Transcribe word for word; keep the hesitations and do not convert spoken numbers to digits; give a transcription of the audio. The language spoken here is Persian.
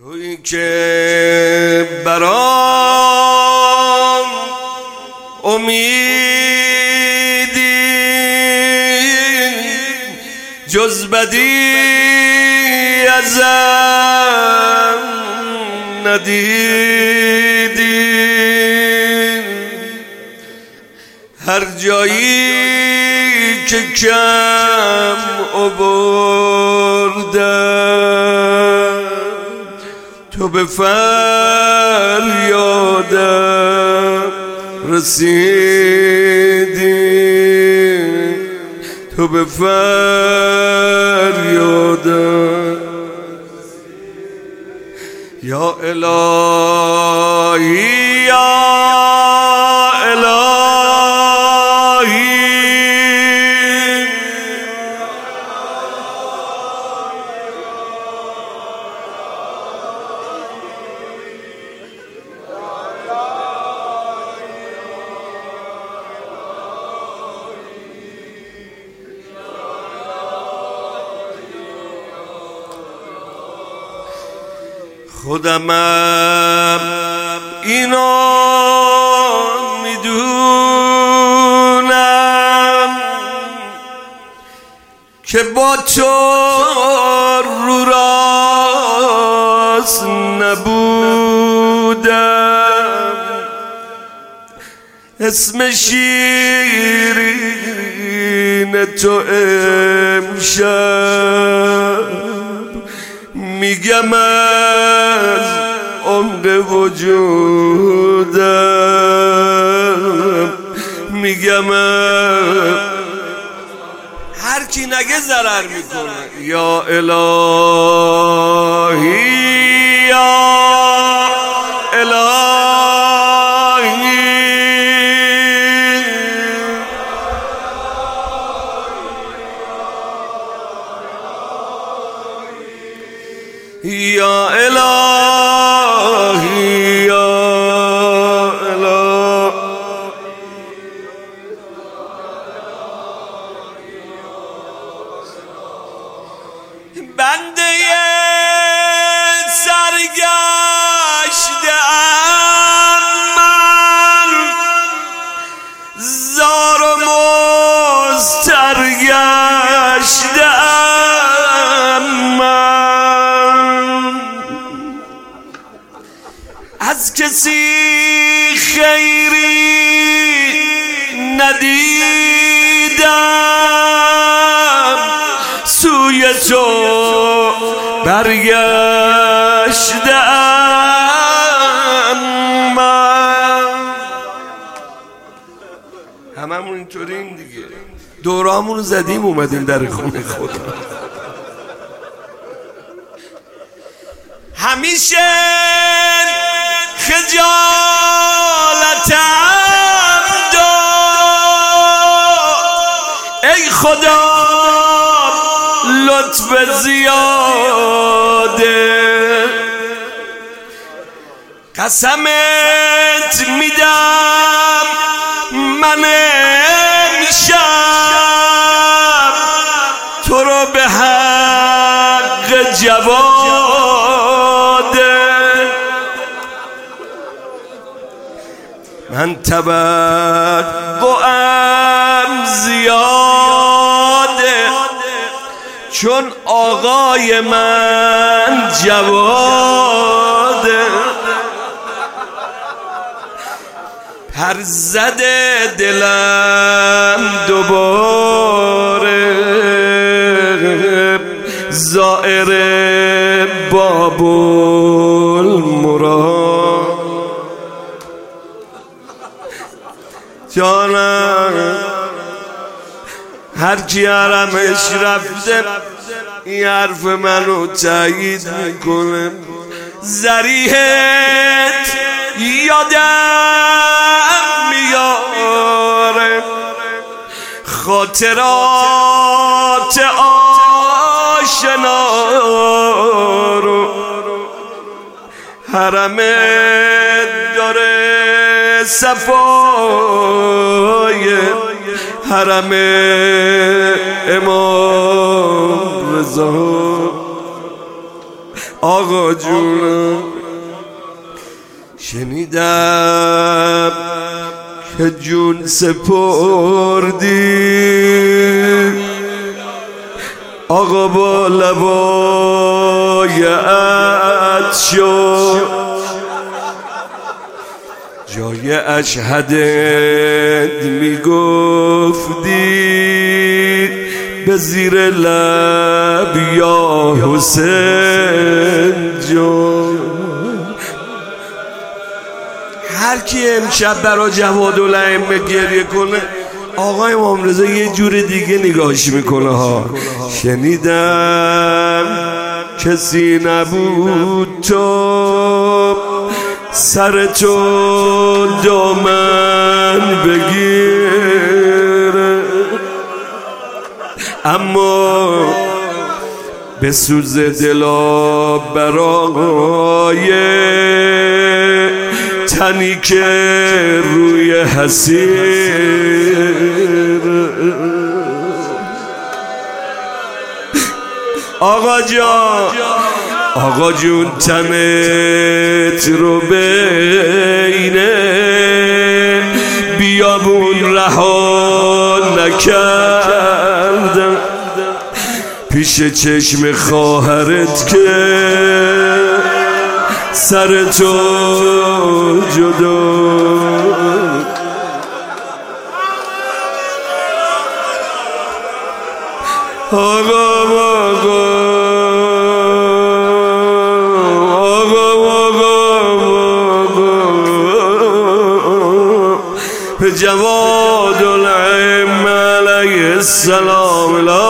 تویی که برام امیدی جز بدی ازم ندیدی، هر جایی که کم آوردم تو به فریادم رسیدی، تو به فریادم. یا الهی یا خودمم اینا میدونم که با تو رو راست نبودم، اسم شیرین تو امشب میگم از عمق وجودم، میگم هر کی نگه ضرر میکنه. یا الهی یا الهی یا الهی یا الهی. بنده سرگشته ام من، زار و مضطرگشته ام من، از کسی خیری ندیدم، سوی تو برگشتم من. هممون اینطوریم دیگه، دورامون رو زدیم اومدیم در خونه خدا. همیشه خجالتم دار، ای خدا لطف زیاده، قسمت میدم من امشب تو رو به حق جواده. من توقعم زیاده چون آقای من جواده، پر زده دلم دوباره زائر باب المراد. جانم هر کی حرمش رفته این حرف منو تایید میکنه، ذریحت یادم میاره، خاطرات آشنا رو، حرمت داره صفای حرم امام رضا. آقا جون شنیدم که جون سپردی آقا با لبای عطشو جای اشهدت میگفتی به زیر لب یا حسین جون. هر کی امشب برا جوادالائمه گریه کنه آقای امام رضا یه جور دیگه نگاهش میکنه ها. شنیدم کسی نبود تو سر تو دامن بگیره اما به سوز دلا برای تنی که روی حسیر. آقا جان آقا جون تنت رو بین بیابون رها نکردم پیش چشم خواهرت که سر تو جدا. آقا آقا جوادالائمه علیه السلام